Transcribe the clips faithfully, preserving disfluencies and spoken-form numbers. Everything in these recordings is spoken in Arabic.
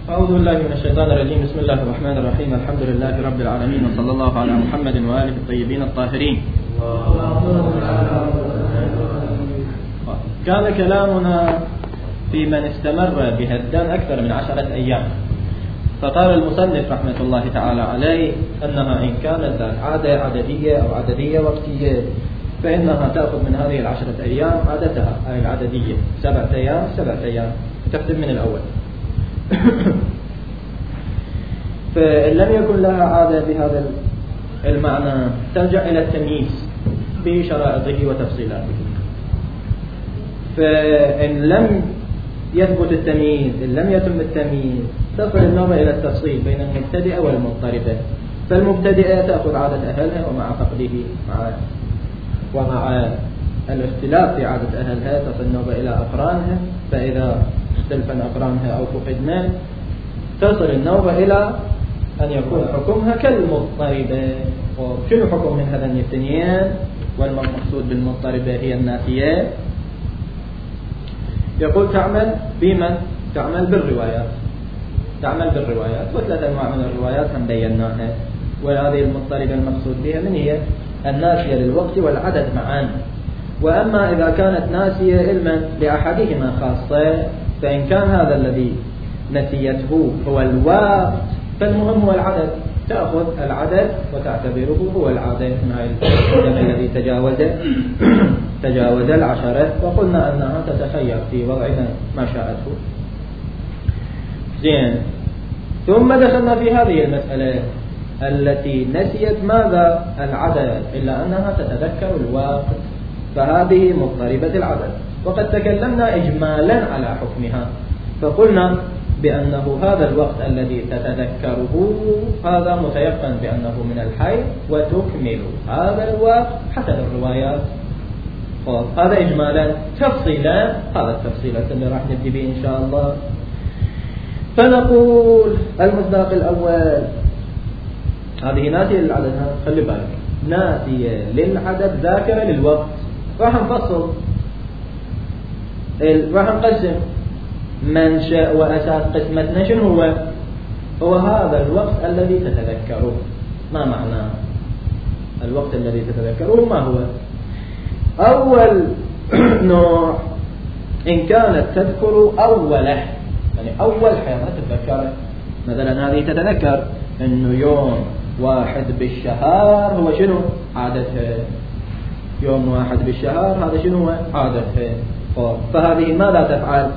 أعوذ بالله من الشيطان الرجيم. بسم الله الرحمن الرحيم. الحمد لله رب العالمين، وصلى الله على محمد وآله الطيبين الطاهرين. كان كلامنا في من استمر بهدان أكثر من عشرة أيام، فقال المصنف رحمة الله تعالى عليه أنها إن كانت عادة عددية أو عددية وقتية فإنها تأخذ من هذه العشرة أيام عادتها، أي العددية سبعة أيام سبعة أيام، تختم من الأول. فإن لم يكن لها عادة بهذا المعنى ترجع إلى التمييز بشرائطه وتفصيلاته. فإن لم يثبت التمييز، إن لم يتم التمييز، تصل النوبة إلى التفصيل بين المبتدئة والمضطربة. فالمبتدئة تأخذ عادة أهلها، ومع فقده مع ومع الاختلاف في عادة أهلها تصل النوبة إلى أقرانها، فإذا اختلفن أقرانها أو فقدنا تصل النوبة إلى أن يكون حكمها كالمضطربة. وشنو حكم من هذا الاثنين؟ والمقصود بالمضطربة هي النافية. يقول تعمل بمن؟ تعمل بالروايات، تعمل بالروايات، وثلاث أنواع من الروايات هم بيناها. وهذه المضطربة المقصود بها من هي؟ الناسية للوقت والعدد معا. وأما إذا كانت ناسية علما لأحدهما خاصة، فإن كان هذا الذي نسيته هو الوقت فالمهم هو العدد، تأخذ العدد وتعتبره هو العادة من هذا الزمن الذي تجاوز تجاوز العشرة، وقلنا أنها تتخير في وضعها ما شاءته. زين، ثم دخلنا في هذه المسألة التي نسيت ماذا؟ العدد، إلا أنها تتذكر الوقت، فهذه مضطربة العدد. وقد تكلمنا إجمالا على حكمها، فقلنا بأنه هذا الوقت الذي تتذكره هذا متيقن بأنه من الحي، وتكمل هذا الوقت حسب الروايات. هذا إجمالا. تفصيلا، هذا التفصيلات اللي راح نبدي به إن شاء الله. فنقول المصداق الأول، هذه ناسية للعدد، خلي بالك، ناسية للعدد ذاكرة للوقت. راح نفصل، راح نقسم منشأ وأساس قسمتنا. شنو هو؟ هو هذا الوقت الذي تتذكره. ما معنى الوقت الذي تتذكره؟ ما هو؟ أول نوع إن كانت تذكر أوله، يعني أول حياة تتذكره. مثلا هذه تتذكر إنه يوم واحد بالشهر هو شنو؟ عادتها. يوم واحد بالشهر هذا شنو هو؟ عادتها. فهذه ماذا تفعل؟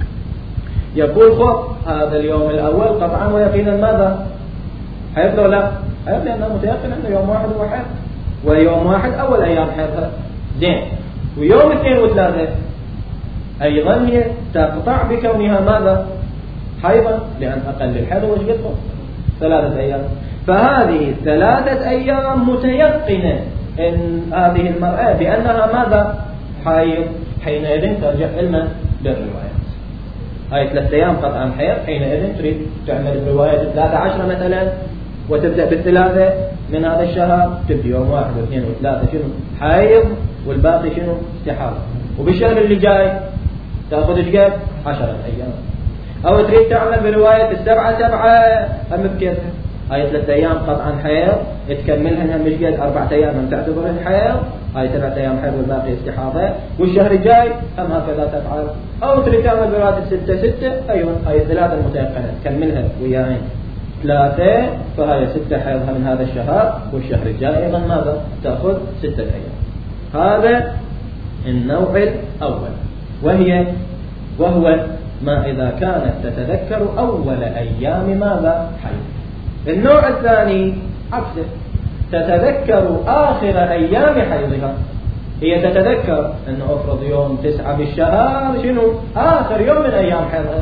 يقول خب هذا اليوم الأول قطعا ويقينا ماذا؟ حيث لو لا حيث، لأنه متيقن أنه يوم واحد هو حيث، ويوم واحد أول أيام حيثها. زين، ويوم اثنين وثلاثة أيضا هي تقطع بكونها ماذا؟ حيضا، لأن أقل الحيض وش قدر؟ ثلاثة أيام. فهذه ثلاثة أيام متيقنة إن هذه المرأة بأنها ماذا؟ حيض. حينئذ ترجع علما بالروايات. هاي ثلاثة أيام قطعا حيض، حينئذ تريد تعمل الرواية ثلاثة عشرة مثلا، وتبدأ بالثلاثة من هذا الشهر، تبدأ يوم واحد واثنين وثلاثة شنو؟ حيض، والباقي شنو؟ استحاضة. وبالشهر اللي جاي تأخذ ايش قد؟ عشرة أيام. أو تريد تعمل برواية السبعة سبعة هم بكيتها، هاي ثلاثة أيام قطعا حيض، تكملها هم مش قد أربعة أيام هم تعتبرها حيض، هاي سبعة أيام حيض والباقي استحاضة، والشهر الجاي هم هكذا تفعل. أو تريد تعمل برواية الستة ستة، أيوة هاي الثلاثة المتيقنة تكملها وياين ثلاثة، فهاي ستة حيضها من هذا الشهر، والشهر الجاي أيضا ماذا؟ تأخذ ستة أيام. هذا النوع الأول، وهي وهو ما إذا كانت تتذكر أول أيام ماذا؟ حيض. النوع الثاني عكسه، تتذكر آخر أيام حيضها. هي تتذكر أن أفرض يوم تسعة بالشهر شنو؟ آخر يوم من أيام حيضها.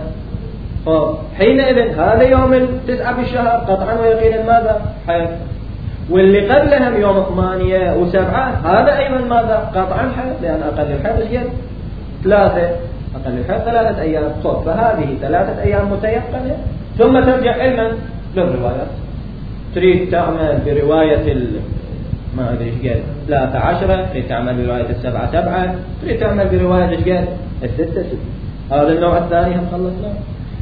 حينئذ هذا يوم التسعة بالشهر قطعا ويقينا ماذا؟ حيض. واللي قبلهم يوم ثمانية وسبعة هذا أيضا ماذا؟ قطعا حيض، لأن أقل الحيض شيء ثلاثة، أقل الحيض ثلاثة أيام. طب فهذه ثلاثة أيام متيقنة. ثم ترجع علما للروايات، تريد تعمل برواية ال ما أدري إيش قال ثلاثة عشرة، تريد تعمل برواية السبعة سبعة، تريد تعمل برواية إيش قال الستة ستة. هذا النوع الثاني هم خلصنا.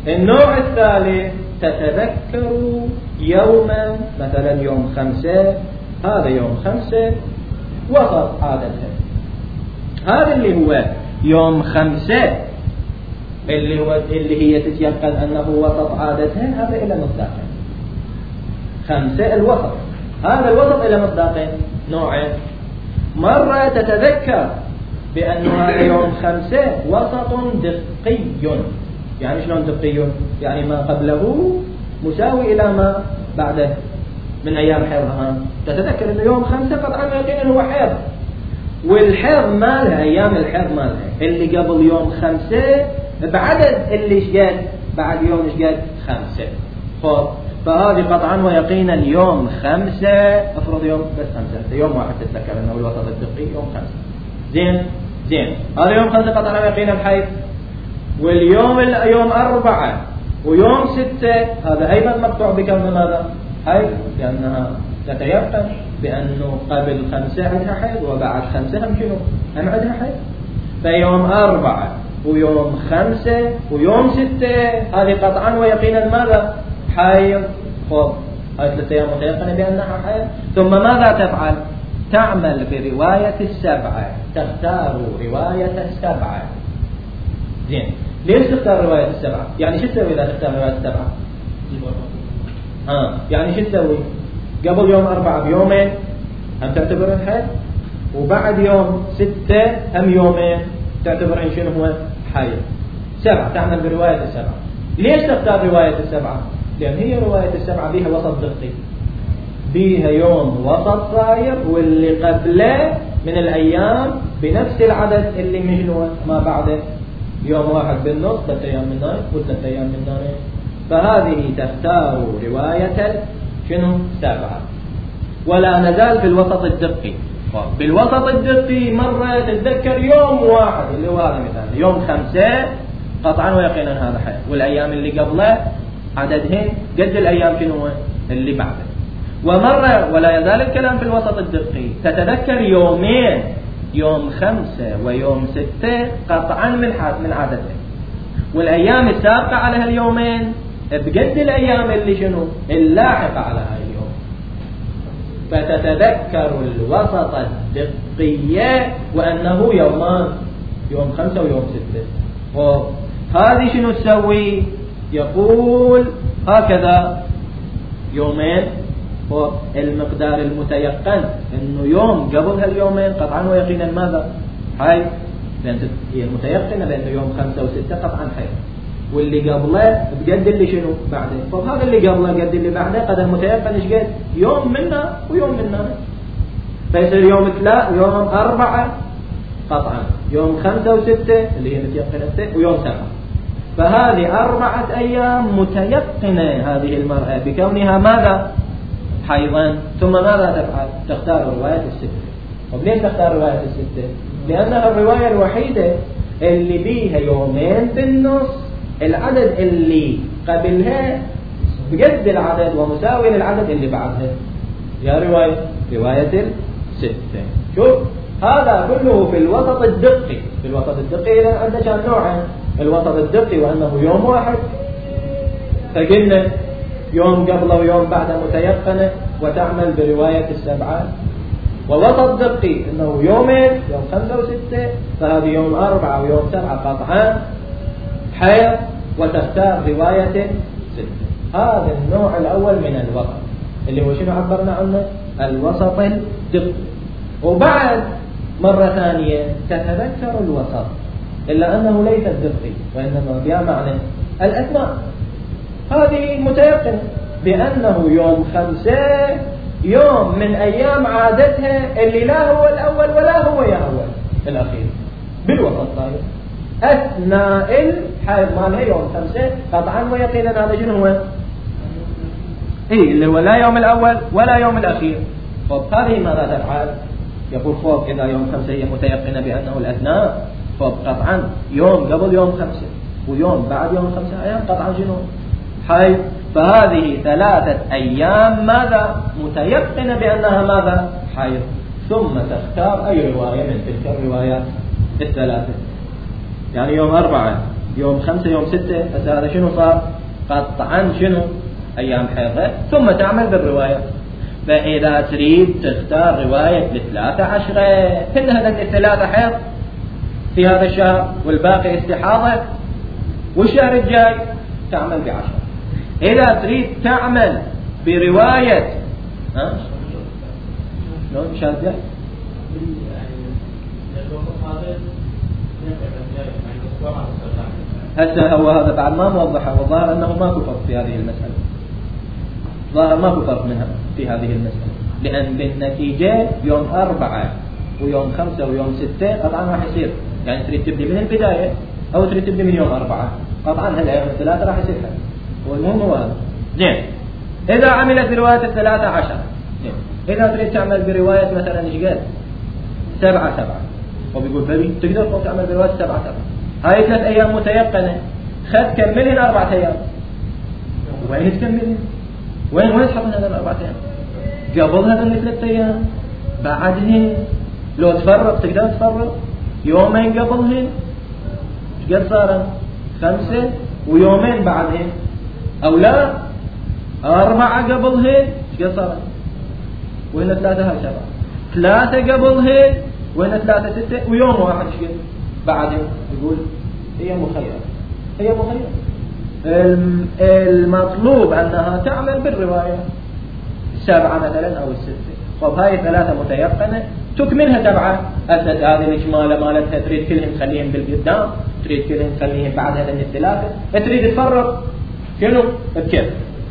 النوع الثالث تتذكر يوما، مثلا يوم خمسة، هذا يوم خمسة وسط عادتها، هذا اللي هو يوم خمسة اللي هو اللي هي تتيقن أنه وسط عادتها، هذا إلى مصداقين. خمسة الوسط، هذا الوسط إلى مصداقين نوعين. مرة تتذكر بأن هذا يوم خمسة وسط دقي. يعني شلون دقي؟ يعني ما قبله مساوي إلى ما بعده من أيام حيضها. تتذكر أنه يوم خمسة قطعا يقينا هو حيض، والحيض مالها أيام الحيض مالها اللي قبل يوم خمسة بعدد اللي شقد بعد يوم شقد خمسة. خب فهذه قطعا ويقينا اليوم خمسة، افرض يوم بس خمسة، يوم واحد تتذكر أنه الوسط الدقي يوم خمسة. زين زين هذا يوم خمسة قطعا ويقينا الحيض. واليوم اليوم أربعة ويوم ستة هذا أيضا مقطوع بكم ماذا؟ حيض، لأنها تتيقن بأنه قبل خمسة عندها حيض وبعد خمسة هم شنو؟ هم عندها حيض. فيوم أربعة ويوم خمسة ويوم ستة هذه قطعا ويقينا ماذا؟ حيض. خب هذه ثلاثة أيام متيقنة بأنها حيض. ثم ماذا تفعل؟ تعمل برواية السبعة، تختار رواية السبعة. زين ليش تختار رواية السبعة؟ يعني شو تسوي إذا تختار رواية السبعة؟ آه يعني شو تسوي؟ قبل يوم أربعة بيومين هم تعتبرين حيض، وبعد يوم ستة هم يومين تعتبرين شنو هو؟ حيض. سبعة تعمل برواية السبعة. ليش تختار رواية السبعة؟ لأن هي رواية السبعة بيها وسط دقي، بيها يوم وسط صاير واللي قبله من الأيام بنفس العدد اللي مجنوه ما بعده يوم واحد بالنص، ثلاثة أيام من نايم وثلاثة أيام من نايم. فهذه تختار رواية شنو؟ سبعة. ولا نزال في الوسط الدقي. بالوسط الدقي مرة تتذكر يوم واحد اللي هو هذا مثلا يوم خمسة قطعا ويقينا هذا حيض، والأيام اللي قبله عددهن قد الأيام شنو اللي بعده. ومرة ولا يزال الكلام في الوسط الدقي تتذكر يومين، يوم خمسة ويوم ستة قطعا من من عددهن، والأيام السابقة على هاليومين بقد الأيام اللي شنو اللاحقة على هاليوم. فتتذكر الوسط الدقية وأنه يومان، يوم خمسة ويوم ستة. وهذه شنو تسوي؟ يقول هكذا يومين والمقدار المتيقن انه يوم قبل هاليومين قطعا ويقينا ماذا؟ حيض، لأن هي المتيقنة لأنه يوم خمسة وستة قطعا حيض، واللي قبله بقد اللي شنو بعده. فهذا اللي قبله قد اللي بعده قد المتيقن ايش قد؟ يوم منا ويوم منا، فيصير يوم ثلاث ويوم أربعة قطعا، يوم خمسة وستة اللي هي متيقنة ويوم سبعة. فهذه أربعة أيام متيقنة هذه المرأة بكونها ماذا؟ حيضا. ثم ماذا تفعل؟ تختار رواية الستة. وليش تختار رواية الستة؟ لأنها الرواية الوحيدة اللي بيها يومين بالنص، العدد اللي قبلها بقد العدد ومساوي للعدد اللي بعدها، يا رواية رواية الستة. شوف هذا كله في الوسط الدقي. في الوسط الدقي إذا عندنا كان نوعين، الوسط الدقي وأنه يوم واحد فقلنا يوم قبله ويوم بعده متيقنة وتعمل برواية السبعة، ووسط دقي انه يومين يوم خمسة وستة، فهذه يوم أربعة ويوم سبعة قطعا حيض وتختار رواية ستة. هذا النوع الأول من الوسط اللي هو شنو عبرنا عنه؟ الوسط الدقي. وبعد مرة ثانية تتذكر الوسط إلا أنه ليس الدقي وإنما بمعنى الأثناء. هذه متيقنة بأنه يوم خمسة يوم من أيام عادتها اللي لا هو الأول ولا هو يا أول الأخير بالوسط طيب. أثناء الحيض مالها يوم خمسة قطعا ويقينا هذا شنو هو؟ إيه اللي هو لا يوم الأول ولا يوم الأخير. طب هذه ماذا تفعل؟ يقول فوق إذا يوم خمسة هي متيقنة بأنه الأثناء، فوق قطعا يوم قبل يوم خمسة ويوم بعد يوم خمسة أيام قطعا شنو؟ حيض. فهذه ثلاثة أيام ماذا؟ متيقنة بأنها ماذا؟ حيض. ثم تختار أي رواية من تلك الروايات الثلاثة. يعني يوم أربعة يوم خمسة يوم ستة، هذا شنو صار؟ قطعا شنو؟ أيام حيضة. ثم تعمل بالرواية. فإذا تريد تختار رواية لثلاثة عشرة، هن هذا الثلاثة حيض في هذا الشهر والباقي استحاضة، والشهر الجاي تعمل بعشرة. إذا تريد تعمل برواية ها شلون الشهر الجاي؟ هسه هو هذا بعد ما موضحه، وظاهر أنه ماكو فرق في هذه المسألة، ظاهر ماكو فرق منها في هذه المسألة، لأن بالنتيجة يوم أربعة ويوم خمسة ويوم ستة طبعا راح يصير، يعني تريد تبدي من البداية أو تريد تبدي من يوم أربعة، قطعا هالأيام الثلاثة راح يصير حل. والمهم هو هذا. زين، إذا عملت برواية الثلاثة عشر، زين، إذا تريد تعمل برواية مثلا إيش قال؟ سبعة سبعة، وبيقول بلي تقدر تعمل برواية سبعة سبعة. هاي ثلاث أيام متيقنة، خد كملين أربعة أيام. وين تكملين؟ وين وين تحطين هذا الأربعة أيام؟ قبل هذا الثلاث أيام، بعدهن، لو تفرق تقدر تفرق يومين قبلهن، إيش قد صار؟ خمسة ويومين بعدهن، أو لا أربعة قبلهن، إيش قد صار؟ وين ثلاثة هاي سبعة، ثلاثة قبلهن وين ثلاثة ستة، ويوم واحد إيش قد بعدين. يقول هي مخيرة، هي مخيرة. المطلوب أنها تعمل بالرواية السبعة مثلا أو الستة. طب هاي ثلاثة متيقنة تكملها سبعة، أسد هذه الإجمالة مالتها تريد كلهم تخليهم بالقدام، تريد كلهم تخليهم بعد هذا الثلاثة، تريد تفرق شنو بكيف.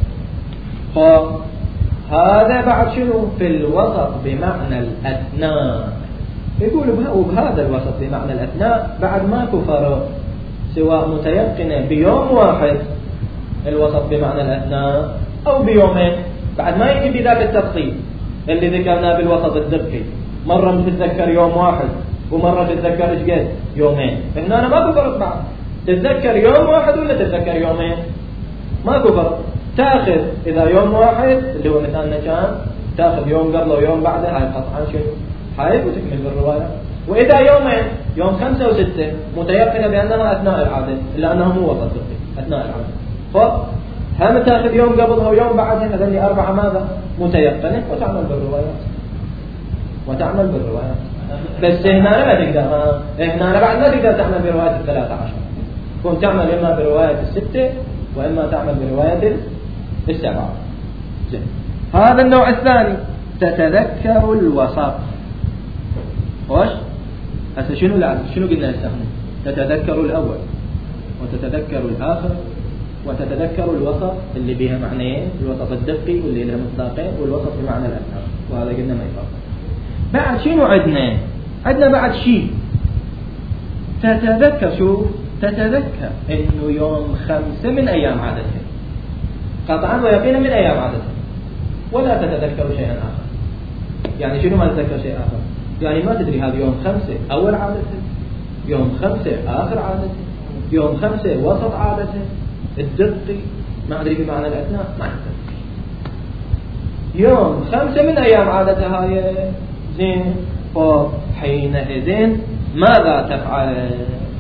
هذا بعد شنو في الوسط بمعنى الأثناء. يقول وبهذا الوسط بمعنى الأثناء بعد ماكو فرق، سواء متيقنة بيوم واحد الوسط بمعنى الأثناء أو بيومين، بعد ما يجي بذاك التفصيل اللي ذكرناه بالوسط الدقي، مرة تتذكر يوم واحد ومرة تتذكر إيش قد يومين. هنا أنا ماكو فرق، بعد تتذكر يوم واحد ولا تتذكر يومين، ماكو فرق. تأخذ إذا يوم واحد اللي هو مثالنا كان تأخذ يوم قبله ويوم بعده، هاي قطعا شنو حيث وتكمل بالرواية. وإذا يومين يوم خمسة وستة متيقنة بأنها أثناء العادة، إلا أنها مو وسط دقي أثناء العادة، فهم تأخذ يوم قبلها ويوم بعدها، هذول أربعة ماذا متيقنة، وتعمل بالرواية وتعمل بالرواية. بس هنا ما تقدر، هنا بعد ما تقدر تعمل برواية الثلاثة عشر، كنت تعمل إما برواية الستة وإما تعمل برواية السبعة. هذا النوع الثاني تتذكر الوسط. خوش هسه شنو لا شنو قلنا هسه؟ تتذكر الأول وتتذكر الآخر وتتذكر الوسط اللي بها معنيين، الوسط الدقي واللي له مصداقين، والوسط بمعنى الأثناء، وهذا قلنا ما يفرق. بعد شنو عندنا؟ عندنا بعد شيء تتذكر. شو تتذكر؟ إنه يوم خمسة من أيام عادتها، قطعا ويقينا من أيام عادتها، ولا تتذكر شيئا آخر. يعني شنو ما تتذكر شيء آخر؟ يعني ما تدري هذا يوم خمسة أول عادتها، يوم خمسة آخر عادتها، يوم خمسة وسط عادتها، الدقي ما أدري بمعنى الأثناء، ما أدري. يوم خمسة من أيام عادتها هاي، زين، فحينئذ ماذا تفعل؟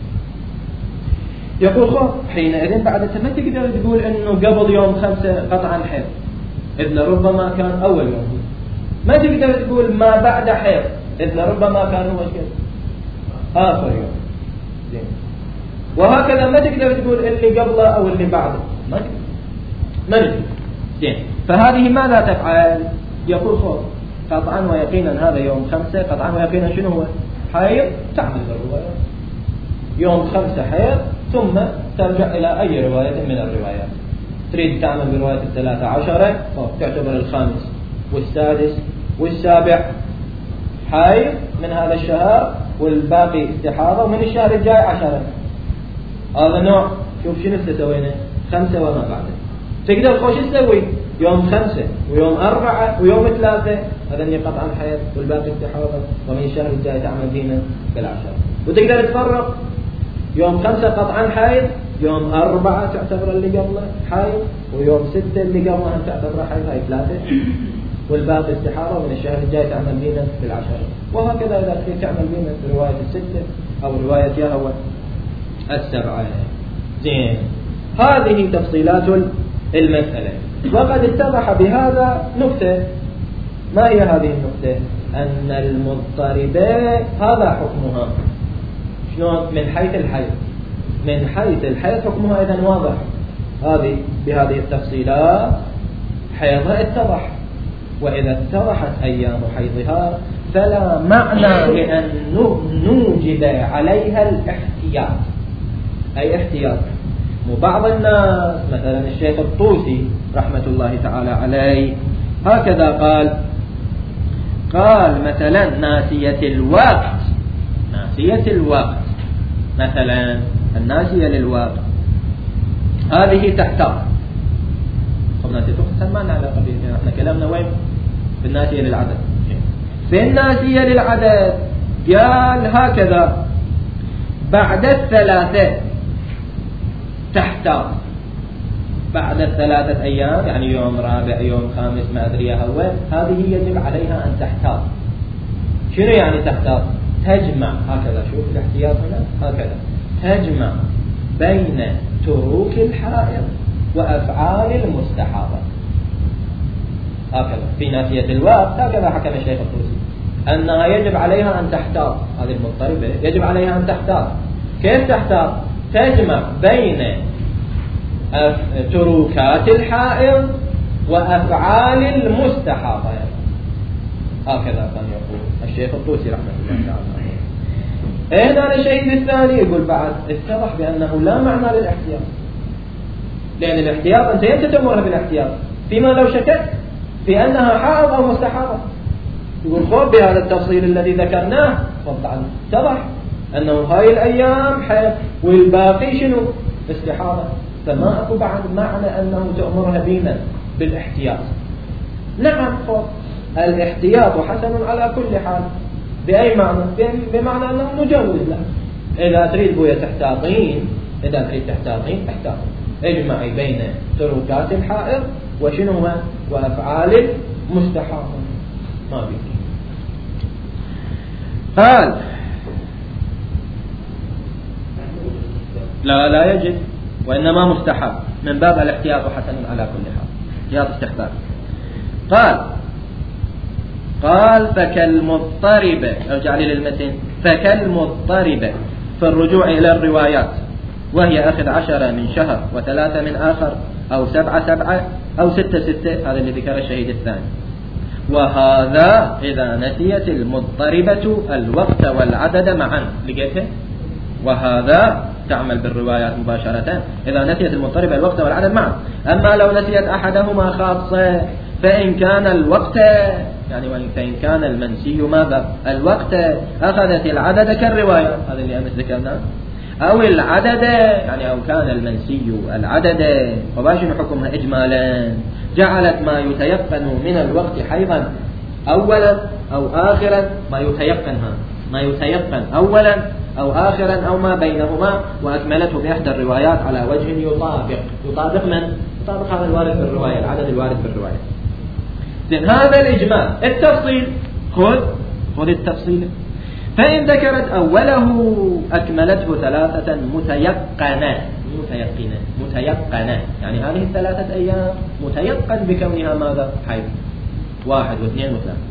يقول خب حينئذ بعد ما تقدر تقول إنه قبل يوم خمسة قطعا حيض، إذن ربما كان أول يوم. ما تقدر تقول ما بعد حيض، إذن ربما كان هو آخر يوم. زين. وهكذا ما تقدر تقول اللي قبله أو اللي بعده، ما تقدر، ما تقدر. زين. فهذه ماذا تفعل؟ يقول خب قطعا ويقينا هذا يوم خمسة، قطعا ويقينا شنو هو؟ حيض، تعمل بالرواية يوم خمسة حيض، ثم ترجع إلى أي رواية من الروايات. تريد تعمل برواية الثلاثة عشرة، تعتبر الخامس والسادس والسابع حيض من هذا الشهر، والباقي استحاضة، ومن الشهر الجاي عشرة. هذا نوع. شوف شنو سوينا، خمسة وما بعده. تقدر خوش تسوي يوم خمسة ويوم أربعة ويوم ثلاثة، هذا قطعا حيض والباقي استحاضة، ومن الشهر الجاي تعمل دينا بالعشرة. وتقدر تفرق يوم خمسة قطعا حيض، يوم أربعة تعتبر اللي قبله حيض، ويوم ستة اللي قبله تعتبر حيض، هاي ثلاثة، والباقي استحارة، ومن الشهر الجاي تعمل دينا بالعشرة. وهكذا إذا تريد تعمل دينا برواية الستة أو رواية يهوى السبعة. زين، هذه تفصيلات المسألة. وقد اتضح بهذا نكتة. ما هي هذه النكتة؟ أن المضطربة هذا حكمها شنو من حيث الحيض، من حيث الحيض حكمها إذن واضح. هذه بهذه التفصيلات حيضها اتضح، وإذا اتضحت أيام حيضها فلا معنى لأن نوجب عليها الاحتياط. أي احتياط؟ وبعض الناس مثلا الشيخ الطوسي رحمة الله تعالى عليه هكذا قال، قال مثلا ناسية الوقت، ناسية الوقت مثلا الناسية للوقت هذه تحتاط. طب ناسية الوقت ما لنا علاقة بها، احنا كلامنا وين؟ بالناسية للعدد. في الناسية للعدد قال هكذا بعد الثلاثة تحتاط، بعد الثلاثة أيام يعني يوم رابع يوم خامس ما أدري هو، هذه يجب عليها أن تحتاط. شنو يعني تحتاط؟ تجمع هكذا، شوف الاحتياط هنا هكذا، تجمع بين تروك الحائض وأفعال المستحاضة. هكذا في ناسية الوقت هكذا حكم الشيخ الطوسي أنها يجب عليها أن تحتاط. هذه المضطربة يجب عليها أن تحتاط. كيف تحتاط؟ تجمع بين تروكات الحائض وأفعال المستحاضة. هكذا كان يقول الشيخ الطوسي رحمه الله تعالى. هنا الشيء الثاني يقول بعد اتضح بأنه لا معنى للاحتياط، لأن الاحتياط أنت يمتى تأمرها بالاحتياط؟ فيما لو شككت في أنها حائض أو مستحاضة. يقول خذ بهذا التفصيل الذي ذكرناه طبعا اتضح أنه هاي الأيام حيض والباقي شنو؟ استحاضة، فما أكو بعد معنى أنه تأمرها دينا بالاحتياط. نعم خذ الاحتياط حسن على كل حال. بأي معنى؟ بمعنى أنه نجوز له. إذا تريد بويا تحتاطين، إذا تريد تحتاطين احتاط، اجمعي بين تروكات الحائض وشنو هو وأفعال المستحاضة. ما بيك. قال لا لا يجب، وإنما مستحب من باب الاحتياط حسن على كل حال، احتياط استحباب. قال قال فكالمضطربة، ارجع لي للمتن، فكالمضطربة في الرجوع إلى الروايات، وهي أخذ عشرة من شهر وثلاثة من آخر أو سبعة سبعة أو ستة ستة، هذا اللي ذكر الشهيد الثاني. وهذا إذا نسيت المضطربة الوقت والعدد معا. لقيته؟ وهذا تعمل بالروايات مباشرة إذا نسيت المضطربة الوقت والعدد معا. أما لو نسيت أحدهما خاصة فإن كان الوقت يعني وإن كان المنسي ماذا؟ الوقت أخذت العدد كالرواية، هذا اللي أمس ذكرناه، أو العدد يعني أو كان المنسي العدد، وباشن حكمها إجمالا جعلت ما يتيقن من الوقت حيضا أولا أو آخرا، ما يتيقنها ما يتيقن أولا أو آخرا أو ما بينهما، وأكملته بإحدى الروايات على وجه يطابق يطابق من؟ يطابق هذا الوارد في الرواية، العدد الوارد في الرواية. لأن هذا الإجمال. التفصيل خذ خذ التفصيل. فإن ذكرت أوله أكملته ثلاثة متيقنة متيقنة متيقنة يعني هذه الثلاثة أيام متيقن بكونها ماذا؟ حيض. واحد واثنين وثلاثة.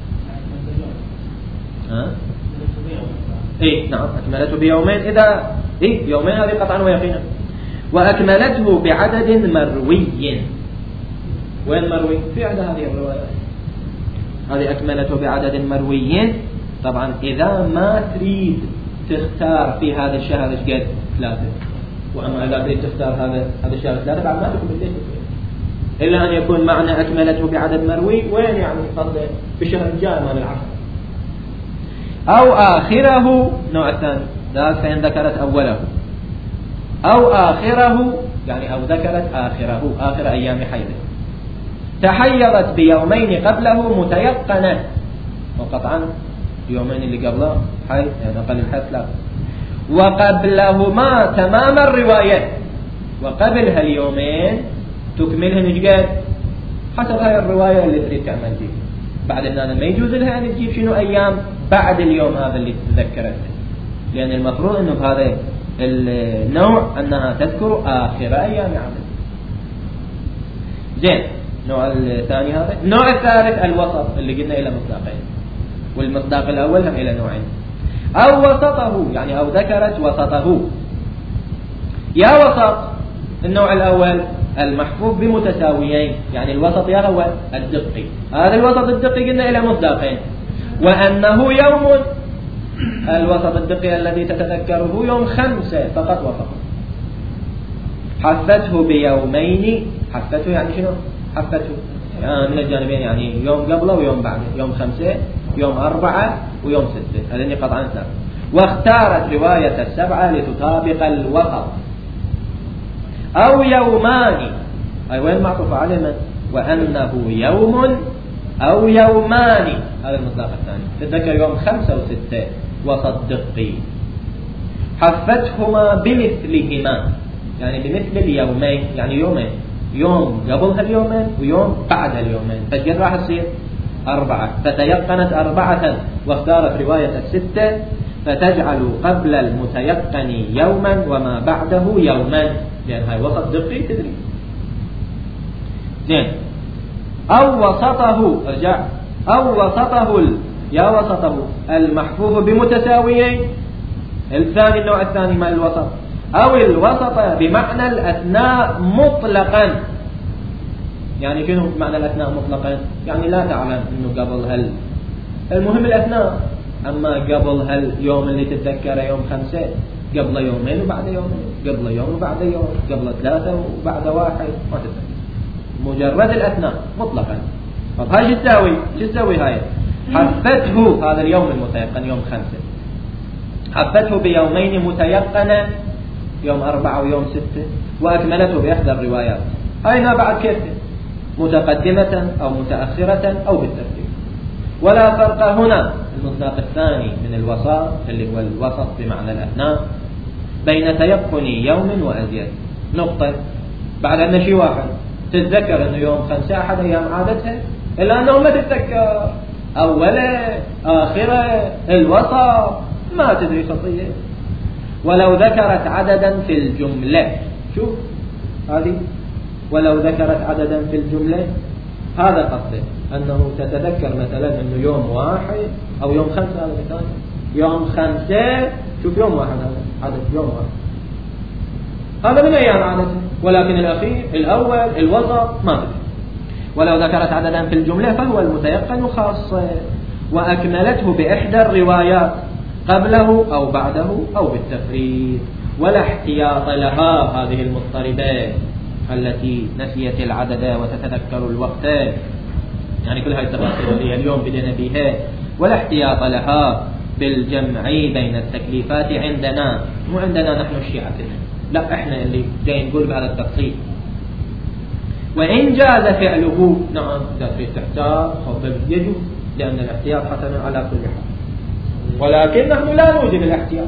ها؟ إيه نعم أكملته بيومين، إذا إيه يومين هذه قطعا ويقينا. وأكملته بعدد مروي. وين مروي؟ في عدد هذه الروايات. هذه أكملته بعدد مروي. طبعا إذا ما تريد تختار في هذا الشهر إيش قد ثلاثة، وأما إذا تريد تختار هذا هذا الشهر ثلاثة بعد ما تكون بالليل، إلا أن يكون معنى أكملته بعدد مروي وين يعني قصد بشهر الجاي مال العشر أو آخره. نوع الثاني ذاك فإن ذكرت أوله أو آخره يعني أو ذكرت آخره آخر أيام حيضه، تحيضت بيومين قبله متيقنة، وقطعا يومين اللي قبله حيض يعني أقل الحيض لا، وقبلهما تمام الرواية، وقبلها اليومين تكملها نجد حسب هاي الرواية اللي تريد تعمل فيه. بعد أن ما يجوز لها أن تجيب شنو أيام بعد اليوم هذا اللي تذكرت، لأن المفروض أنه بهذا النوع أنها تذكر آخر أيام عدد. زين، النوع الثاني هذا. النوع الثالث الوسط اللي قلنا إلى مصداقين، والمصداق الأول هم إلى نوعين. أو وسطه يعني أو ذكرت وسطه. يا وسط النوع الأول المحفوظ بمتساويين، يعني الوسط يا هو الدقي. هذا الوسط الدقي قلنا إلى مصداقين، وأنه يوم الوسط الدقي الذي تتذكره يوم خمسة فقط وفقط. حفته بيومين، حفته يعني شنو؟ حفته يعني من الجانبين، يعني يوم قبله ويوم بعده، يوم خمسة يوم أربعة ويوم ستة، هذين قطعا ثلاثة. واختارت رواية السبعة لتطابق الوسط. أو يومان، أي وين معطوف على من؟ وأنه يوم أو يومان، هذا المصداق الثاني. تتذكر يوم خمسة وستة وسط دقي. حفتهما بمثلهما يعني بمثل اليومين، يعني يومين، يوم قبل هاليومين ويوم بعد هاليومين، فجر راح تصير أربعة. فتيقنت أربعة واختارت رواية الستة، فتجعل قبل المتيقن يوما وما بعده يوما، لأن هاي وسط دقي تدري. زين. أو وسطه، ارجع. أو وسطه يا وسطه المحفوظ بمتساويين، الثاني النوع الثاني من الوسط. أو الوسط بمعنى الأثناء مطلقا. يعني شنو معنى الأثناء مطلقا؟ يعني لا تعلم إنه قبل هال المهم الأثناء، أما قبل هاليوم اللي تتذكره يوم خمسة، قبل يومين وبعد يومين، قبل يوم وبعد يوم، قبل ثلاثة وبعد واحد، ما تتذكر، مجرد الأثناء مطلقا. طب هاي شو تساوي؟ شو تسوي هاي؟ حفته هذا اليوم المتيقن يوم خمسة، حفته بيومين متيقنة يوم أربعة ويوم ستة، وأكملته بإحدى الروايات. هاي ما بعد كيف؟ متقدمة أو متأخرة أو بالترتيب. ولا فرق هنا، المصداق الثاني من الوسط اللي هو الوسط بمعنى الأثناء، بين تيقن يوم وأزيد. نقطة. بعد أن شيء واحد تتذكر أنه يوم خمسة أحد أيام عادتها، إلا أنه ما تتذكر أوله آخره الوسط، ما تدري خطية. ولو ذكرت عددا في الجملة، شوف هذه، ولو ذكرت عددا في الجملة، هذا قصده أنه تتذكر مثلا أنه يوم واحد أو يوم خمسة، هذا مثال يوم خمسة، شوف يوم واحد هذا عدد يوم واحد، هذا من أيام عادته، ولكن الأخير الأول الوسط ما تدري. ولو ذكرت عددا في الجملة فهو المتيقن خاصة، وأكملته بإحدى الروايات قبله أو بعده أو بالتفريد. ولا احتياط لها، هذه المضطربات التي نسيت العدد وتتذكر الوقت، يعني كل هذه التفاصيل اللي اليوم بدنا بها. ولا احتياط لها بالجمع بين التكليفات عندنا، مو عندنا نحن الشيعة، لا احنا اللي جاي نقول بهذا التفصيل. وإن جاز فعله، نعم إذا في استحساب خطب يجوز، لأن الاحتياط حسن على كل حال، ولكن نحن لا نوجد الاحتياط.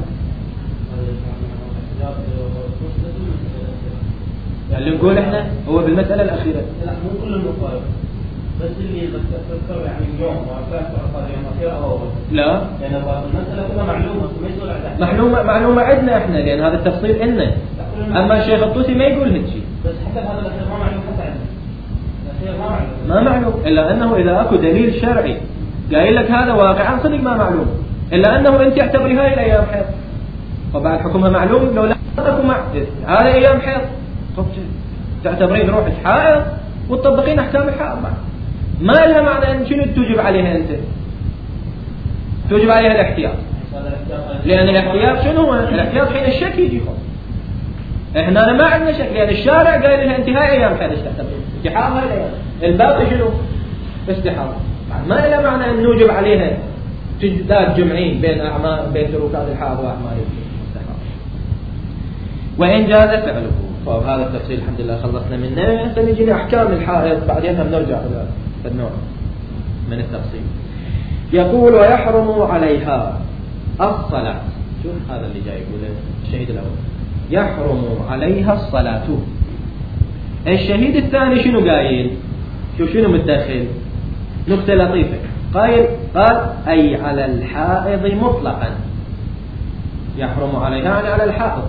يعني اللي نقول احنا هو بالمسألة الأخيرة، لا مو كل المصائب، بس اللي تذكر يعني اليوم وعفاك وعفاك اليوم أخيرا أو لا، لأن المسألة كلها معلومة ما يسأل عنها. معلومة معلومة عندنا احنا، لأن هذا التفصيل إلنا. أما الشيخ الطوسي ما يقول هيك شيء. بس حتى هذا الأخير ما معلوم حتى عندنا. الأخير ما معلوم. ما معلوم، إلا أنه إذا أكو دليل شرعي قايل لك هذا واقعا صدق ما معلوم، إلا أنه أنت اعتبري هاي الأيام حيض، وبعد حكمها معلوم لو لا تكون مع هذا أيام حيض، تعتبرين روحك حائض وتطبقين أحكام الحائض، ما لها معنى أن شنو توجب عليها أنت؟ توجب عليها الاحتياط، لأن الاحتياط شنو هو؟ الاحتياط حين الشك يجي خلاص. احنا أنا ما عندنا شك، لأن الشارع قال لها انتهاء أيام حيض تعتبرين استحاضة هاي الأيام، الباقي شنو؟ استحاضة. ما لها معنى أن نوجب عليها تجداد جمعين بين أعمال بين تروكات الحائض وأعمال الاستحاضة. وإن جاز فعله. طيب هذا التفصيل الحمد لله خلصنا منه، سنجي لأحكام الحائض بعدين بنرجع إلى النوع من التفصيل. يقول ويحرم عليها الصلاة. شوف هذا اللي جاي يقوله الشهيد الأول، يحرم عليها الصلاة. الشهيد الثاني شنو قايل؟ شوف شنو متدخل، نكتة لطيفة، قايل قال أي على الحائض مطلقا، يحرم عليها يعني على الحائض،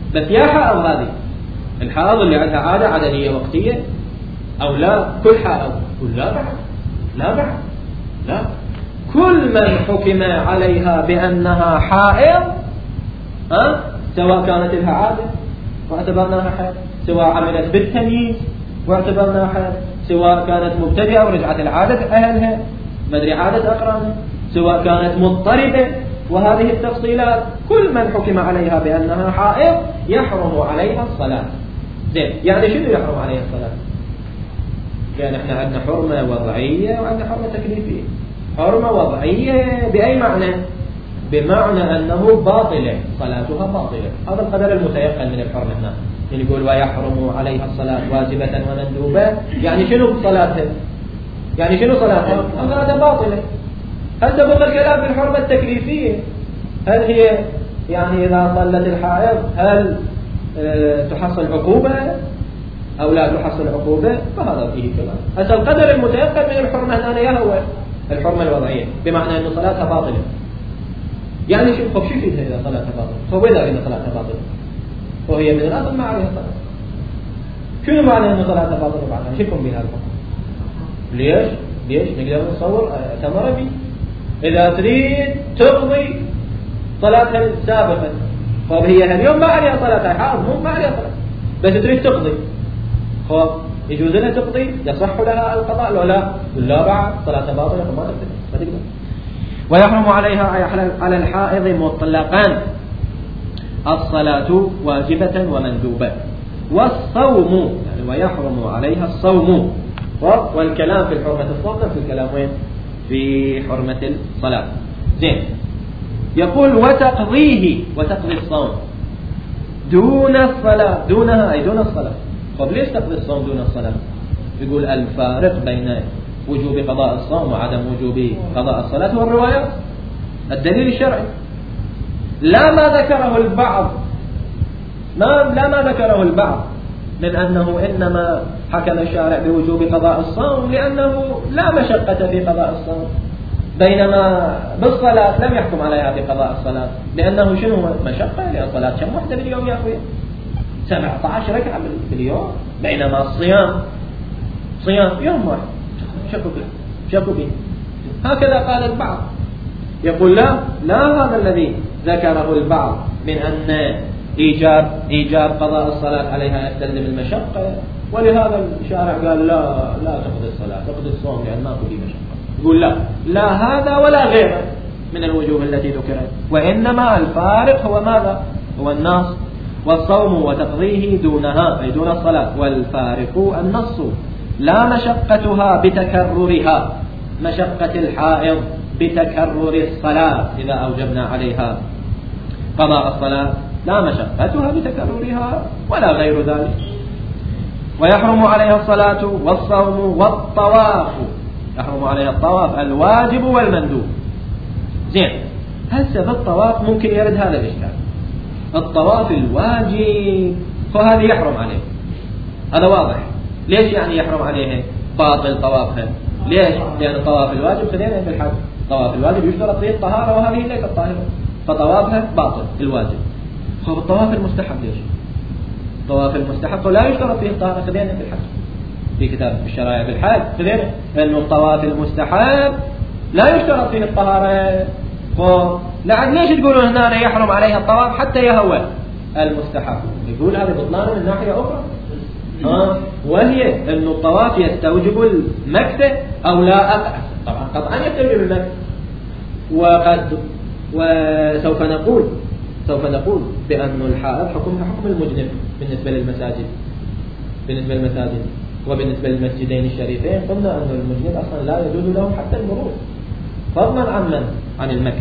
بس يا حائض هذه الحائض اللي عندها عادة عددية وقتية أو لا كل حائض؟ قل لا بعد لا بعد لا، كل من حكم عليها بأنها حائض ها سواء كانت لها عادة واعتبرناها حائض، سواء عملت بالتمييز واعتبرناها حائض، سواء كانت مبتدئة ورجعت العادة أهلها مدري عادة أقرانها، سواء كانت مضطربة، وهذه التفصيلات كل من حكم عليها بأنها حائض يحرم عليها الصلاة. زين، يعني شنو يحرم عليها الصلاة؟ يعني احنا عندنا حرمة وضعية وعندنا حرمة تكليفية. حرمة وضعية بأي معنى؟ بمعنى أنه باطلة، صلاتها باطلة. هذا القدر المتيقن من الحرمة هنا. اللي يقول ويحرم عليها الصلاة واجبة ومندوبة، يعني شنو صلاتها؟ يعني شنو صلاتها؟ صلاتها باطلة. هل سبق الكلام في الحرمة التكليفية؟ هل هي يعني إذا صلت الحائض هل أه تحصل عقوبة أو لا تحصل عقوبة؟ فهذا فيه كلام. هذا القدر المتيقن من الحرمة هنا يهوى الحرمة الوضعية، بمعنى أن صلاتها باطلة. يعني شو خب شو فيها إذا صلاتها باطلة؟ خب إذا إذا صلاتها باطلة وهي من الأصل ما عليها صلاة، شنو معنى أن صلاتها باطلة بعدها؟ شو يكون بها الحكم؟ ليش؟ ليش نقدر نصور تمر بي إذا تريد تقضي صلاتها سابقا، خب هي اليوم ما عليها صلاة حاضر مو ما عليها صلاة بس تريد تقضي، خب يجوز لها تقضي؟ يصح لها القضاء ولا لا؟ لا بعد صلاة باطلة فما تقدر ما تقدر. ويحرم عليها على الحائض مطلقا الصلاة واجبة ومندوبة والصوم، يعني ويحرم عليها الصوم. والكلام في الحرمة الصوم في الكلام وين؟ في حرمة الصلاة. زين، يقول وتقضيه، وتقضي الصوم دون الصلاة، دونها أي دون الصلاة. طب ليش تقضي الصوم دون الصلاة؟ يقول الفارق بين وجوب قضاء الصوم وعدم وجوب قضاء الصلاة هو الروايات، الدليل الشرعي. لا ما ذكره البعض ما لا ما ذكره البعض من أنه إنما حكم الشارع بوجوب قضاء الصوم لأنه لا مشقة في قضاء الصوم، بينما بالصلاة لم يحكم عليها بقضاء الصلاة لأنه شنو مشقة؟ لأن الصلاة كم واحدة باليوم يا أخوي؟ سبعة عشر ركعة باليوم، بينما الصيام صيام يوم واحد شكوا به شكوا به. هكذا قال البعض. يقول لا لا هذا الذي ذكره البعض من أن إيجاب إيجاب قضاء الصلاة عليها يستلزم المشقة، ولهذا الشارع قال لا لا تقضي الصلاة تقضي الصوم لأن ما فيه مشقة. يقول لا لا هذا ولا غيره من الوجوه التي ذكرت، وإنما الفارق هو ماذا؟ هو النص. والصوم وتقضيه دونها أي دون الصلاة، والفارق النص لا مشقتها بتكررها، مشقة الحائض بتكرر الصلاة إذا أوجبنا عليها قضاء الصلاة لا مشقتها بتكررها ولا غير ذلك. ويحرم عليها الصلاة والصوم والطواف، يحرم عليها الطواف الواجب والمندوب. زين، هسه بالطواف ممكن يرد هذا الإشكال، الطواف الواجب فهذا يحرم عليه، هذا واضح. ليش يعني يحرم عليه؟ باطل طوافها. ليش؟ لأن الطواف الواجب خلينا في الحج، طواف الواجب يشترط فيه الطهارة وهذه ليست طاهرة، فطوافها باطل الواجب. خب الطواف المستحب ليش؟ الطواف المستحب لا يشترط فيه الطهارة خلينا في الحج، في كتاب الشرائع بالحج خلينا لأنه الطواف المستحب لا يشترط فيه الطهارة. خب لعد ليش تقولون هنا يحرم عليها الطواف حتى يهوى المستحب؟ يقول هذا بطلان من ناحية أخرى، ها وهي أن الطواف يستوجب المكث أو لا أقع. طبعا قطعا يستوجب المكث، وقد وسوف نقول سوف نقول بأن الحائض حكمها حكم المجنب بالنسبة للمساجد بالنسبة للمساجد وبالنسبة للمسجدين الشريفين قلنا أن المجنب أصلا لا يجوز له حتى المرور فضلا عن من عن المكث.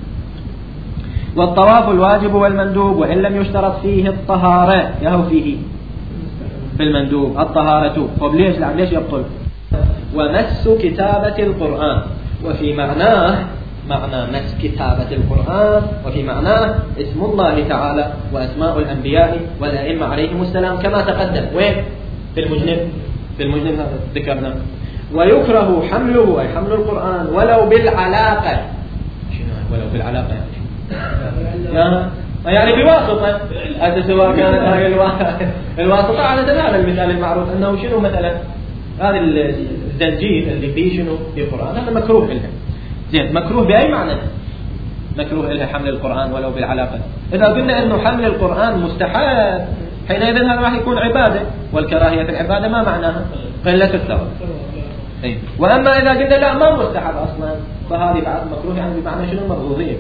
والطواف الواجب والمندوب وإن لم يشترط فيه الطهارة يهو فيه في المندوب الطهارة. طب ليش لا ليش يبطل؟ ومس كتابة القرآن، وفي معناه معنى مس كتابة القرآن، وفي معناه اسم الله تعالى وأسماء الأنبياء والأئمة عليهم السلام كما تقدم. وين؟ في المجنب في المجنب ذكرنا. ويكره حمله أي حمل القرآن ولو بالعلاقة. شنو ولو بالعلاقة؟ لا يعني بواسطة. هذا سواء كانت هاي الواسطة على هذا المثال المعروف أنه شنو مثلا هذا الزنجير اللي فيه شنو في القرآن هذا مكروه لها. زين مكروه بأي معنى؟ مكروه لها حمل القرآن ولو بالعلاقة. إذا قلنا أنه حمل القرآن مستحب حينئذ هذا راح يكون عبادة، والكراهية في العبادة ما معناها قلة الثواب. أي. وأما إذا قلنا لا ما مستحب أصلا فهذه بعد مكروه يعني بمعنى شنو مرغوبين.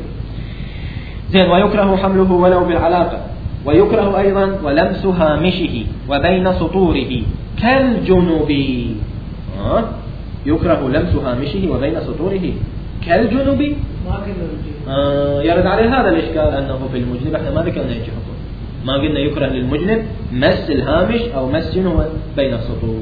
زين ويكره حمله ولو بالعلاقة. ويكره أيضا ولمس هامشه وبين سطوره كالجنوب. آه؟ يكره لمس هامشه وبين سطوره كالجنوب. آه يرد عليه هذا الإشكال أنه في المجنب احنا ما ذكرنا يجي حكم، ما قلنا يكره للمجنب مس الهامش أو مس شنو بين السطور.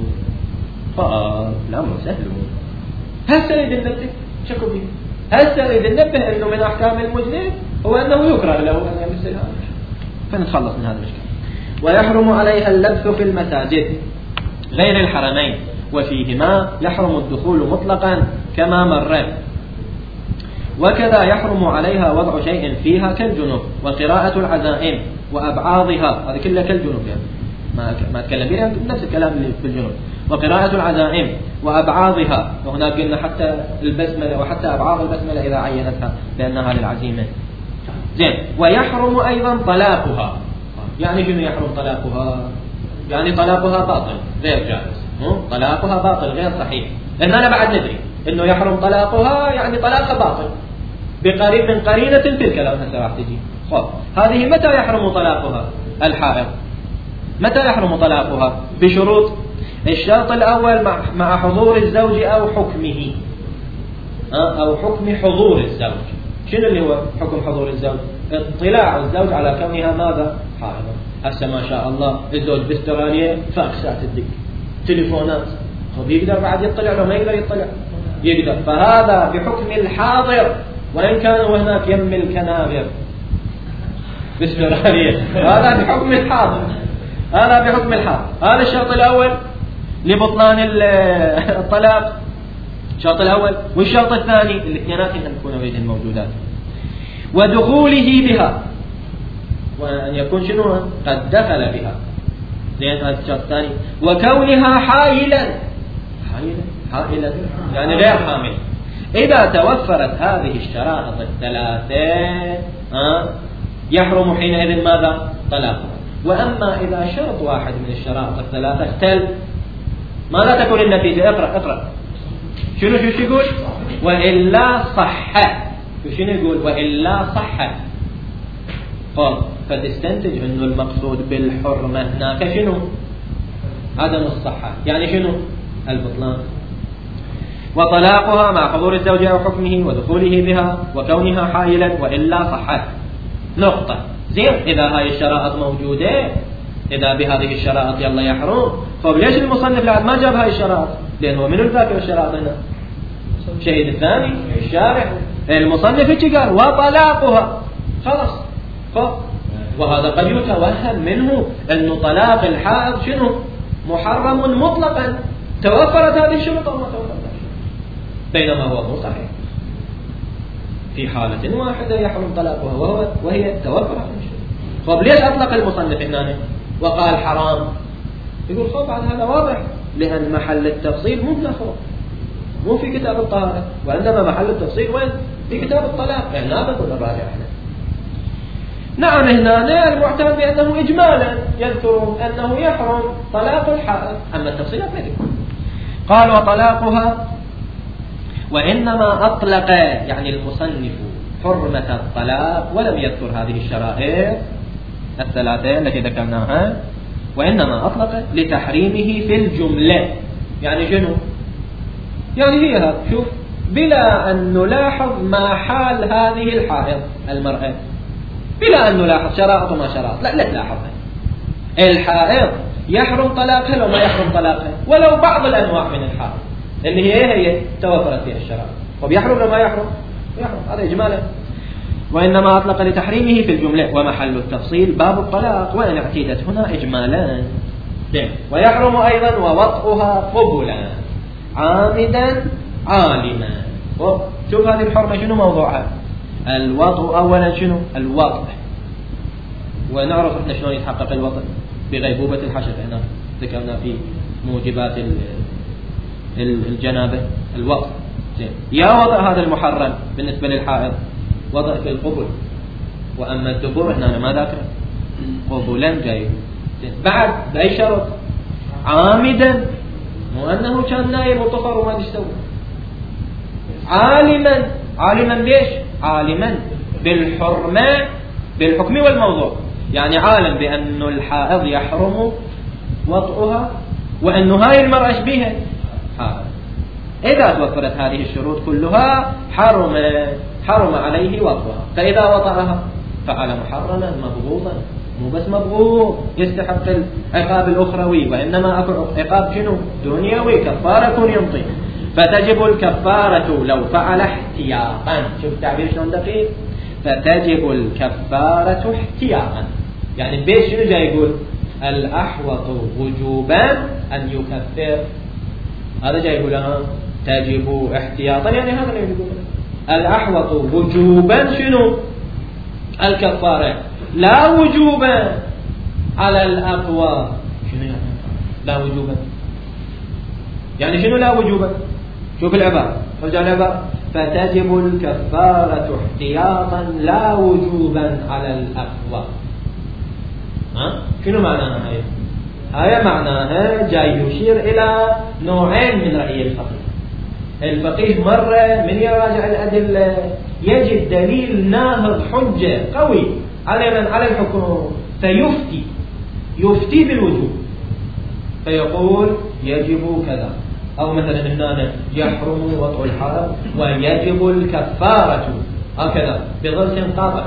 فالأمر سهل. هسه يريد النبه شكو به، هسه يريد النبه أنه من أحكام المجنب هو أنه يكره له أن يمس الهامش، فنتخلص من هذا الإشكال. ويحرم عليها اللبث في المساجد غير الحرمين وفيهما يحرم الدخول مطلقا كما مر. وكذا يحرم عليها وضع شيء فيها كالجنوب وقراءة العزائم وأبعاضها، هذه كلها كالجنوب يعني ما ما أتكلم بها نفس الكلام اللي في الجنوب. وقراءة العزائم وأبعاضها، وهناك قلنا حتى البسملة وحتى أبعاض البسملة إذا عينتها لأنها للعزيمة. زين ويحرم أيضا طلاقها. يعني شنو يحرم طلاقها؟ يعني طلاقها باطل غير جائز، طلاقها باطل غير صحيح، لأن أنا بعد ندري إنه يحرم طلاقها يعني طلاقها باطل بقريب من قرينة في الكلام هسه راح تجي. خب هذه متى يحرم طلاقها؟ الحائض. متى يحرم طلاقها؟ بشروط. الشرط الأول مع, مع حضور الزوج أو حكمه أو حكم حضور الزوج. شنو اللي هو حكم حضور الزوج؟ اطلاع الزوج على كونها ماذا؟ حائضة. هسه ما شاء الله الزوج باستراليا فاكسات الدق تليفونات، خب يقدر بعد يطلع لو ما يقدر يطلع؟ يقدر. فهذا بحكم الحاضر وإن كانوا هناك يم الكنابر باستراليا، هذا بحكم الحاضر، هذا بحكم الحاضر. هذا الشرط الأول لبطلان الطلاق، الشرط الأول. والشرط الثاني الاثنينات أن تكون بين الموجودات. ودخوله بها، وأن يكون شنو قد دخل بها. زين هذا الشرط الثاني. وكونها حائلا، حائلا حائلا يعني غير حامل. إذا توفرت هذه الشرائط الثلاثة أه؟ يحرم حينئذ ماذا؟ طلاقها. وأما إذا شرط واحد من الشرائط الثلاثة اختل ماذا تكون النتيجة؟ اقرأ اقرأ شنو شو يقول؟ وإلا صح. شنو يقول؟ وإلا صح. طب فتستنتج أنه المقصود بالحرمة هناك شنو؟ عدم الصحة، يعني شنو؟ البطلان. وطلاقها مع حضور الزوج أو حكمه ودخوله بها وكونها حائلا وإلا صحت. نقطة. زين إذا هاي الشرائط موجودة، إذا بهذه الشرائط يلا يحرم. طب ليش المصنف لعد ما جاب هاي الشرائط؟ لأنه من الذاكر الشرائط هنا شهيد الثاني الشارح المصنف ايش قال؟ وطلاقها خلاص. طب وهذا قد يتوهم منه أنه طلاق الحائض شنو؟ محرم مطلقا، توفرت هذه الشروط أو ما توفرت، بينما هو مو صحيح. في حالة واحدة يحرم طلاقها وهو وهي توفر هذه الشروط. طب ليش أطلق المصنف هنا وقال حرام؟ يقول خب بعد هذا واضح، لأن محل التفصيل مو هنا، مو في كتاب الطهارة، وعندما محل التفصيل وين؟ في كتاب الطلاق. يعني لا نقول الراجع هنا. نعم هنا المعتمد بأنه إجمالا يذكرون أنه يحرم طلاق الحائض، أما التفصيلات ما يذكر. قال وطلاقها. وإنما أطلق يعني المصنف حرمة الطلاق ولم يذكر هذه الشرائط الثلاثة التي ذكرناها، وإنما أطلق لتحريمه في الجملة. يعني شنو؟ يعني هي هذا، شوف، بلا أن نلاحظ ما حال هذه الحائض المرأة، بلا أن نلاحظ شرائط وما شرائط، لا لا تلاحظها. الحائض يحرم طلاقها لو ما يحرم طلاقها، ولو بعض الأنواع من الحائض اللي هي هي توفرت فيها الشرائط. طب يحرم لو ما يحرم؟ يحرم، هذا إجمالا. وإنما أطلق لتحريمه في الجملة، ومحل التفصيل باب الطلاق، وإن اعتيدت هنا إجمالا. ويحرم أيضا ووطئها قبلا عامدا عالما. شوف هذه الحرمة شنو موضوعها؟ الوطء أولا شنو؟ الوطء ونعرف احنا شلون يتحقق الوطء بغيبوبة الحشف. هنا ذكرنا في موجبات الجنابة الوطء. يا وطء هذا المحرم بالنسبة للحائض وطء في القبل، وأما الدبر هنا أنا ما ذاكره قبلا جاي بعد بأي شرط؟ عامدا، مو أنه كان نايم وطفر وما تشتوي، عالما. عالما بيش؟ عالما بالحرمة بالحكم والموضوع، يعني عالم بأن الحائض يحرم وطئها وأن هاي المرأة شبيها حائض. إذا توفرت هذه الشروط كلها حرم حرم عليه وطئها، فإذا وطئها فعل محرما مبغوضا، مو بس مبغوض يستحق العقاب الأخروي، وإنما عقاب شنو؟ دنيوي، كفارة ينطي. فتجب الكفارة لو فعل احتياطا. شوف التعبير شلون دقيق. فتجب الكفارة احتياطا، يعني بيش شنو جاي يقول؟ الأحوط وجوبا أن يكفر. هذا جاي يقول أنا تجب احتياطا، يعني هذا اللي يقول الأحوط وجوبا شنو؟ الكفارة، لا وجوبا على الأقوى. شنو يعني لا وجوبا؟ يعني شنو لا وجوبا؟ شوف العبارة، رجع العبارة. فتجب الكفارة احتياطا لا وجوبا على الأقوى. ها؟ شنو معناها هاي؟ هاي معناها جاي يشير إلى نوعين من رأي الفقيه. الفقيه مرة من يراجع الأدلة يجد دليل ناهض حجة قوي على من على الحكم فيفتي يفتي بالوجوب، فيقول يجب كذا، أو مثلا هنا يحرم وطء الحائض ويجب الكفارة هكذا بضرس قاطع.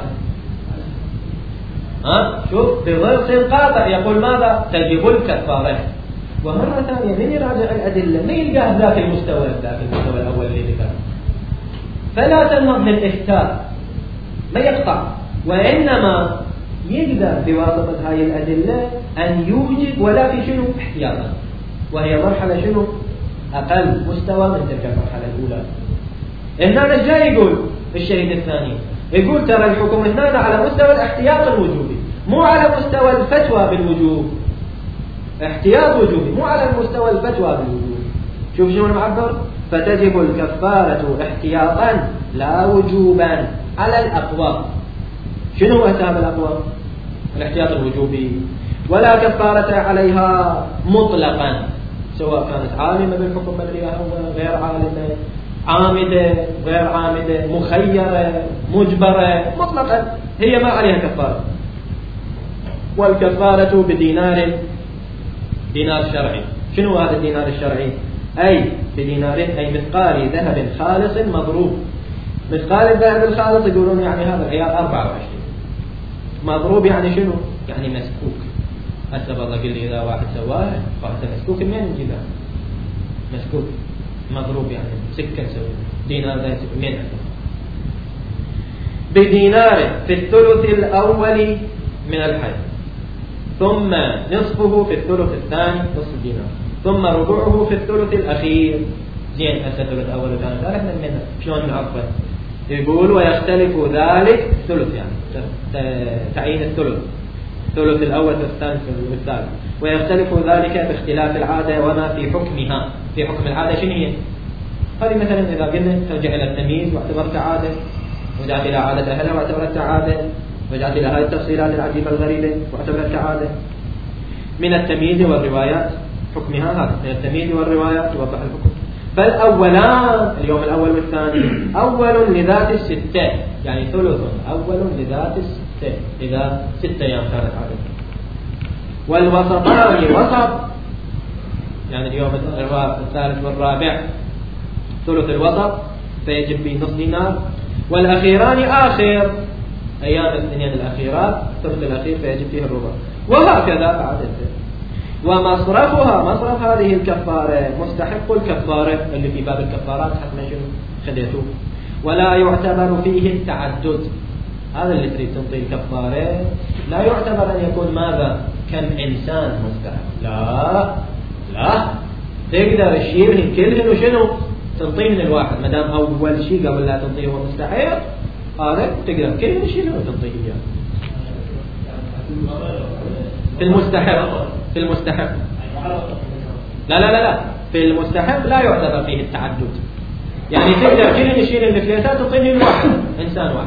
ها شوف بضرس قاطع يقول ماذا؟ تجب الكفارة. ومرة ثانية من يراجع الأدلة ما يلقاه ذاك المستوى ذاك المستوى الأول اللي ذكره، فلا تنهض من الإفتاء، ما يقطع، وإنما يقدر بواسطة هاي الأدلة أن يوجد ولا في شنو احتياطا، وهي مرحلة شنو أقل مستوى من تلك المرحلة الأولى. هنا جاي يقول الشهيد الثاني يقول ترى الحكم هنا على مستوى الاحتياط الوجوبي، مو على مستوى الفتوى بالوجوب. احتياط وجوبي مو على مستوى الفتوى بالوجوب. شوف شنو المعبر. فتجب الكفارة احتياطا لا وجوبا على الأقوى. شنو هو أسباب الأقوى؟ الاحتياط الوجوبي. ولا كفارة عليها مطلقا، سواء كانت عالمة بالحكم الذي هو غير عالمة، عامدة غير عامدة، مخيرة مجبرة، مطلقا هي ما عليها كفارة. والكفارة بدينار، دينار شرعي. شنو هذا الدينار الشرعي؟ أي بدينارين، أي مثقال ذهب خالص مضروب. مثقال الذهب الخالص يقولون يعني هذا العيار أربعة وعشرين، مضروب يعني شنو؟ يعني مسكوك. هسه والله قل لي إذا واحد سواه واحد مسكوك منين نجيبه؟ مسكوك مضروب يعني سكة نسوي دينار ذا منين؟ بدينار في الثلث الأول من الحي، ثم نصفه في الثلث الثاني نصف دينار، ثم ربعه في الثلث الأخير. زين هسه الثلث الأول والثاني ثالث من منها شلون نعرفه؟ يقول ويختلف ذلك ثلث، يعني تعيين الثلث، الثلث الأول والثاني والثالث، ويختلف ذلك باختلاف العادة وما في حكمها. في حكم العادة شنو هي؟ هذه مثلا إذا قلنا ترجع إلى التمييز واعتبرت عادة، ورجعت إلى عادة أهلها واعتبرت عادة، ورجعت إلى هذه التفصيلات العجيبة الغريبة واعتبرت عادة. من التمييز والروايات حكمها هذا، من التمييز والروايات توضح الحكم. فالأولان اليوم الأول والثاني أول لذات الستة، يعني ثلث أول لذات الستة إذا ستة أيام كانت عادة. والوسطان وسط، يعني اليوم الثالث والرابع ثلث الوسط فيجب به نصف دينار. والأخيران آخر أيام الاثنين الأخيرات ثلث الأخير فيجب فيه الربع، وهكذا بعد. ومصرفها مصرف هذه الكفارة مستحق الكفارة اللي في باب الكفارات حتى شنو خديتوه. ولا يعتبر فيه التعدد، هذا اللي تريد تنطي الكفارة لا يعتبر أن يكون ماذا كم إنسان مستحق، لا لا تقدر تشيلهن كلهن وشنو تنطيه من الواحد، ما دام أول شيء قبل لا تنطيه هو مستحق، هذا تقدر كلهن تشيلهن وتنطيه إياه. في المستحب في المستحب لا لا لا لا في المستحب لا يعتبر فيه التعدد. يعني تقدر كل نشيل الفليتات وتعطيني الواحد إنسان واحد.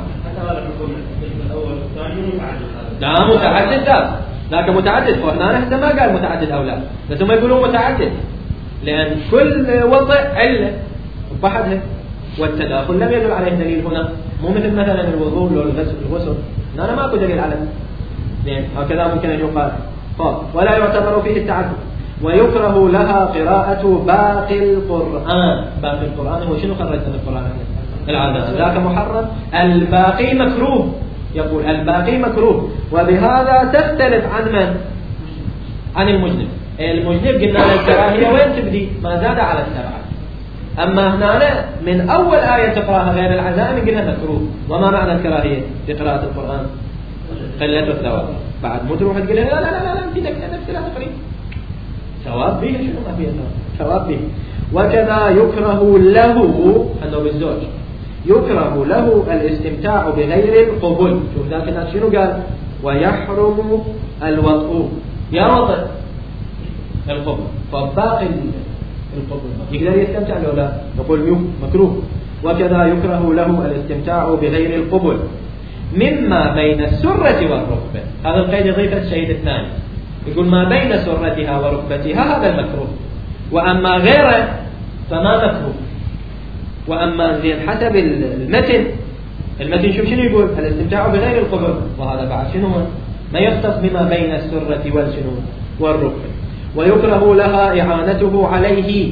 لا متعدد لا لكن متعدد وهنا نحن ما قال متعدد أو لا بس هم يقولون متعدد لأن كل وضع علة بحدها والتداخل لم يدل عليه دليل هنا مو مثل مثلا الوضوء لو الغسل أنا ما أكو دليل على يعني هكذا ممكن أن يقال ولا يعتبر فيه التعدد. ويكره لها قراءة باقي القرآن. باقي القرآن هو شنو خرجت من القرآن؟ العادة ذاك محرم. الباقي مكروه يقول الباقي مكروه وبهذا تختلف عن من؟ عن المجنب. المجنب قلنا الكراهية وين تبدي؟ ما زاد على السبعة. أما هنا من أول آية تقرأها غير العزائم قلنا مكروه. وما معنى الكراهية في قراءة القرآن؟ قلة الثواب. بعد مو تروح تقول لا لا لا لا بدك نفس لا تقريب ثواب به شنو ما فيه ثواب به. وكذا يكره له أنه بالزوج يكره له الاستمتاع بغير القبول. شوف ذاك الناس شنو قال؟ ويحرم الوطء يا وطء القبول فباقي القبول يقدر يستمتع له لا نقول مكروه. وكذا يكره له الاستمتاع بغير القبول مما بين السرة والركبة. هذا القيد يضيف الشيء الثاني يقول ما بين سرتها وركبتها هذا المكروه وأما غيره فما مكروه. وأما زين حسب المتن المتن شوف شنو يقول الاستمتاع بغير القبول وهذا بعد شنو ما يختص بما بين السرة والشنو والركبة. ويكره لها إعانته عليه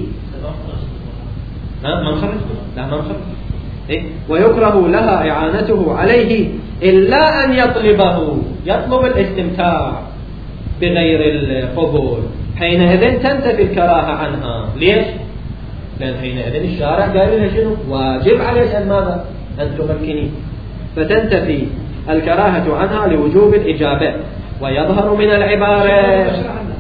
ما نخرج لا ما نخرج إيه؟ ويكره لها إعانته عليه إلا أن يطلبه يطلب الاستمتاع بغير القبول حينئذ تنتفي الكراهة عنها. ليش؟ لأن حينئذ الشارع قال لنا شنو واجب عليك أن ماذا أن تمكني فتنتفي الكراهة عنها لوجوب الإجابة. ويظهر من العبارة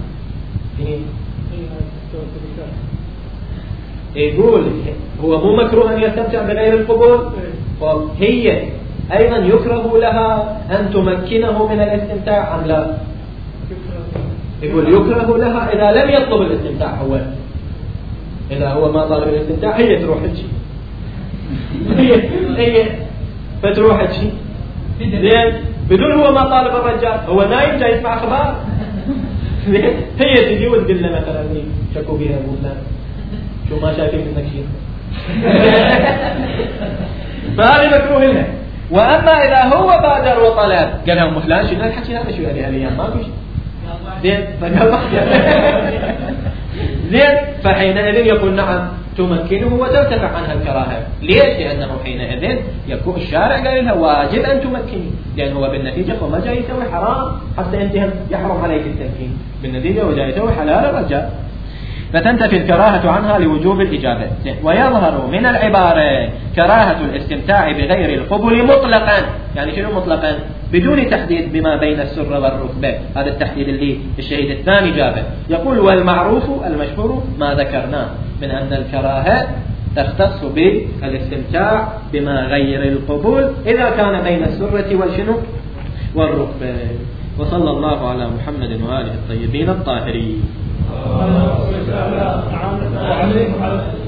يقول هو مو مكروه أن يستمتع بغير القبول هي أيضا يكره لها أن تمكنه من الاستمتاع أم لا؟ يقول يكره لها إذا لم يطلب الاستمتاع هو إذا هو ما طالب الاستمتاع هي تروح تجي هي هي فتروح تجي لين بدون هو ما طالب الرجال هو نايم جاي يسمع أخبار هي تجي وتقول له مثلا شكو بيها أبو فلان شو ما شايفين منك شيء فهذا مكروه لها. وأما إذا هو بادر وطلب قال لهم فلان شنو الحكي هذا شو هذه الأيام ما فيش زين فقال زين فحينئذ يقول نعم تمكنه وترتفع عنها الكراهة. ليش؟ لأنه حينئذ يكون الشارع قال لها واجب أن تمكني لأن هو بالنتيجة وما جاي يسوي حرام حتى أنت يحرم عليك التمكين بالنتيجة وجاي يسوي حلال الرجال فتنتفي الكراهة عنها لوجوب الإجابة. ويظهر من العبارة كراهة الاستمتاع بغير القبول مطلقا. يعني شنو مطلقا؟ بدون تحديد بما بين السرة والركبة. هذا التحديد اللي الشهيد الثاني جابه. يقول والمعروف المشهور ما ذكرناه من أن الكراهة تختص بالاستمتاع بما غير القبول إذا كان بين السرة والشنو والركبة. وصلى الله على محمد وآله الطيبين الطاهرين.